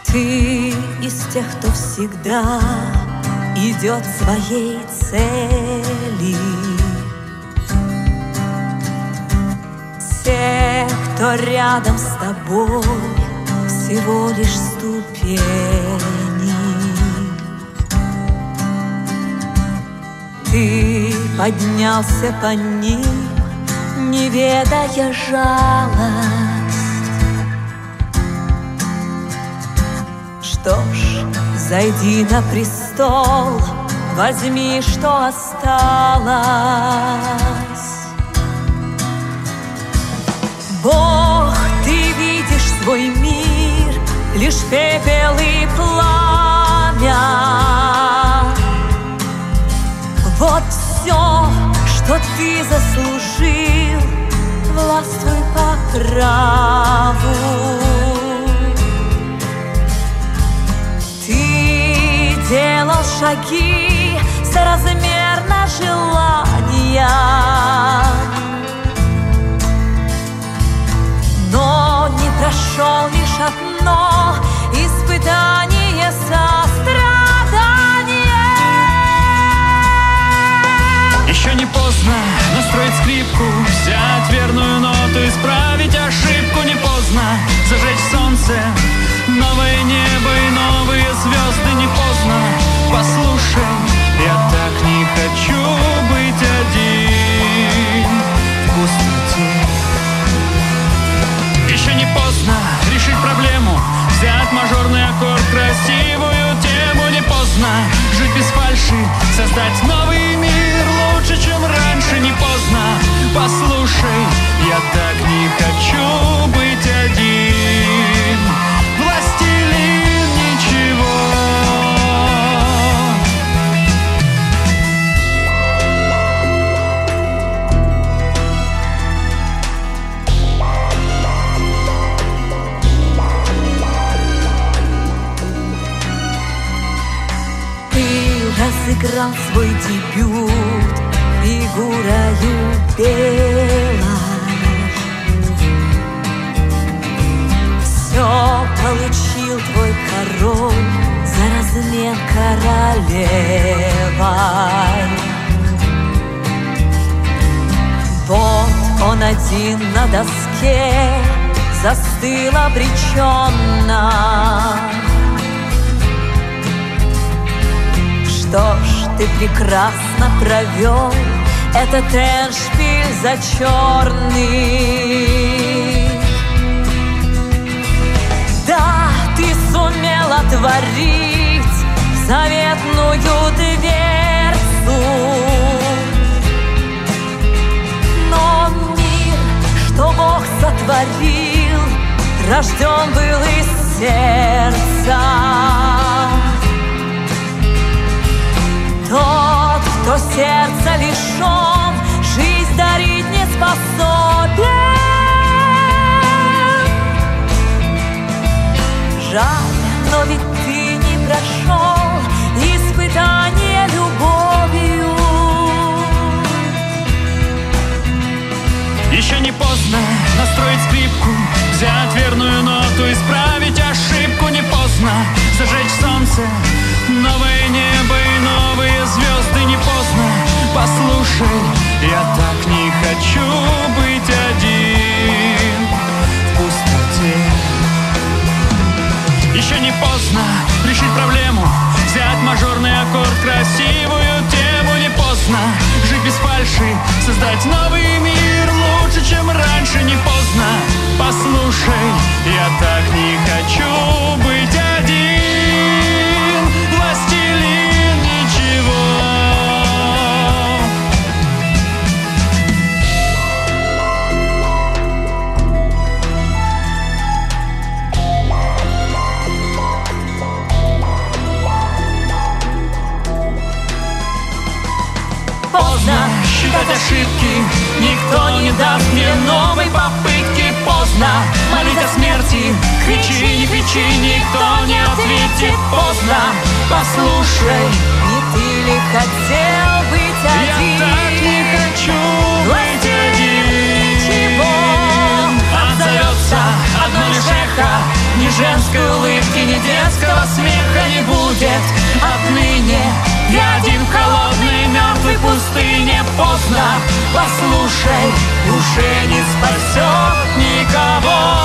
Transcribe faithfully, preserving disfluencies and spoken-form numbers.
Ты из тех, кто всегда идет своей цели. Те, кто рядом с тобой, всего лишь ступени. Ты поднялся по ним, не ведая жалость. Что ж, зайди на престол, возьми, что осталось. Бог, ты видишь свой мир, лишь пепел и пламя. Вот все, что ты заслужил, властвуй по праву. Ты делал шаги соразмерно желания, но не прошел лишь одно испытание сострадания. Еще не поздно настроить скрипку, взять верную ноту, исправить ошибку. Не поздно зажечь солнце, новое небо и новые звезды. Не поздно, послушай, я так не хочу быть один в пустоте. Еще не поздно решить проблему, взять мажорный аккорд, красивую тему. Не поздно жить без фальши, создать новый мир лучше, чем раньше. Не поздно, послушай, я так не хочу быть один, властелин ничего. Разыграл свой дебют фигурою белой. Все получил твой король за размен королевой. Вот он один на доске застыл обреченно. Что ж, ты прекрасно провел этот эндшпиль за черный. Да, ты сумел отворить заветную дверцу, но мир, что Бог сотворил, рожден был из сердца. Тот, кто сердца лишен, жизнь дарить не способен. Жаль, но ведь ты не прошел испытание любовью. Еще не поздно настроить скрипку, взять верную ноту, исправить ошибку. Не поздно зажечь солнце, новое небо и новые звезды. Не поздно, послушай, я так не хочу быть один в пустоте. Еще не поздно решить проблему, взять мажорный аккорд, красивую тему. Не поздно жить без фальши, создать новый мир лучше, чем раньше. Не поздно, послушай, я так не хочу быть один, властелин ничего. Поздно считать ошибки, никто не даст мне новой попытки. Поздно молить о смерти, кричи, не кричи, никто не ответит. Поздно, послушай, не ты ли хотел быть один? Я так не хочу быть один. Ничего отзовется одно лишь эхо, ни женской улыбки, ни детского смеха не будет. Отныне я один в холодной мертвой пустыне. Поздно, послушай, уже не спасет никого.